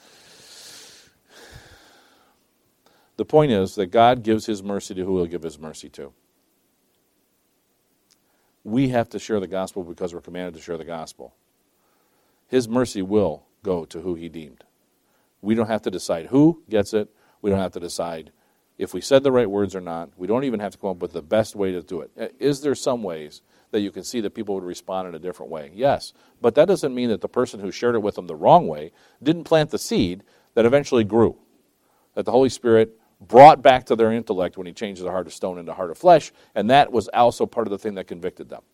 The point is that God gives his mercy to who he'll give his mercy to. We have to share the gospel because we're commanded to share the gospel. His mercy will go to who he deemed. We don't have to decide who gets it. We don't have to decide if we said the right words or not. We don't even have to come up with the best way to do it. Is there some ways that you can see that people would respond in a different way? Yes. But that doesn't mean that the person who shared it with them the wrong way didn't plant the seed that eventually grew. That the Holy Spirit brought back to their intellect when he changed the heart of stone into a heart of flesh, and that was also part of the thing that convicted them.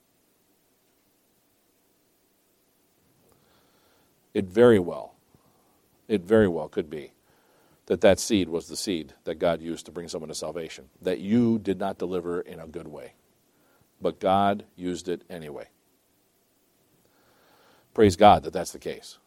It very well, it very well could be that that seed was the seed that God used to bring someone to salvation, that you did not deliver in a good way, but God used it anyway. Praise God that that's the case.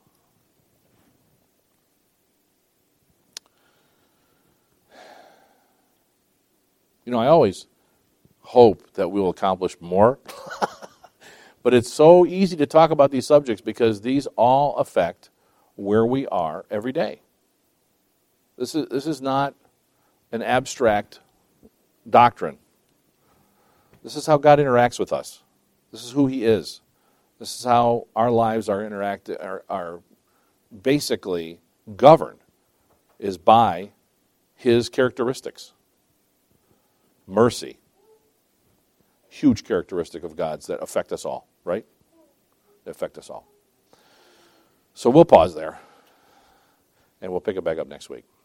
You know, I always hope that we will accomplish more, but it's so easy to talk about these subjects because these all affect where we are every day. This is this is not an abstract doctrine. This is how God interacts with us. This is who he is. This is how our lives are interact are, are basically governed, is by his characteristics. Mercy. Huge characteristic of God's that affect us all, right? They affect us all. So we'll pause there, and we'll pick it back up next week.